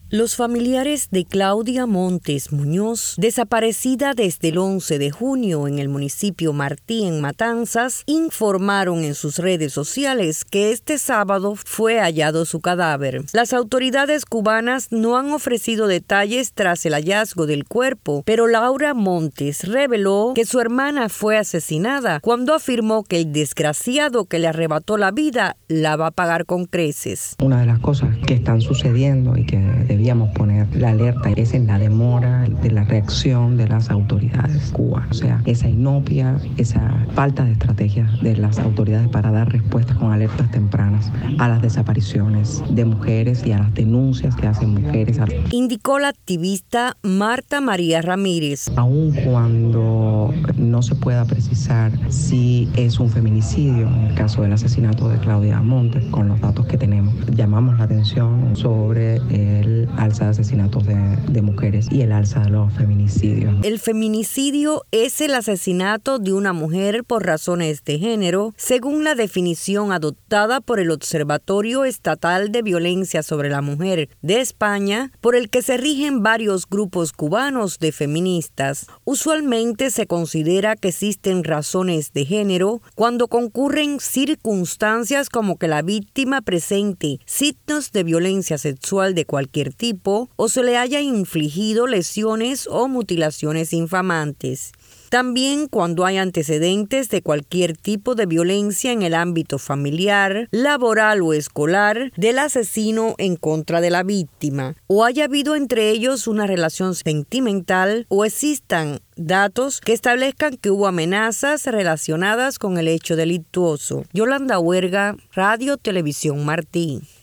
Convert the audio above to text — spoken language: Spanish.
Los familiares de Claudia Montes Muñoz, desaparecida desde el 11 de junio en el municipio Martí, en Matanzas, informaron en sus redes sociales que este sábado fue hallado su cadáver. Las autoridades cubanas no han ofrecido detalles tras el hallazgo del cuerpo, pero Laura Montes reveló que su hermana fue asesinada cuando afirmó que el desgraciado que le arrebató la vida la va a pagar con creces. Una de las cosas que están sucediendo y que debíamos poner la alerta es en la demora de la reacción de las autoridades cubanas. O sea, esa inopia, esa falta de estrategia de las autoridades para dar respuestas con alertas tempranas a las desapariciones de mujeres y a las denuncias que hacen mujeres. Indicó la activista Marta María Ramírez. Aun cuando no se pueda precisar si es un feminicidio, en el caso del asesinato de Claudia Montes, con los datos que tenemos, llamamos la atención sobre el alza de asesinatos de mujeres y el alza de los feminicidios. El feminicidio es el asesinato de una mujer por razones de género, según la definición adoptada por el Observatorio Estatal de Violencia sobre la Mujer de España, por el que se rigen varios grupos cubanos de feministas. Usualmente se considera que existen razones de género cuando concurren circunstancias como que la víctima presente signos de violencia sexual de cualquier tipo o se le haya infligido lesiones o mutilaciones infamantes. También cuando hay antecedentes de cualquier tipo de violencia en el ámbito familiar, laboral o escolar del asesino en contra de la víctima, o haya habido entre ellos una relación sentimental o existan datos que establezcan que hubo amenazas relacionadas con el hecho delictuoso. Yolanda Huerga, Radio Televisión Martí.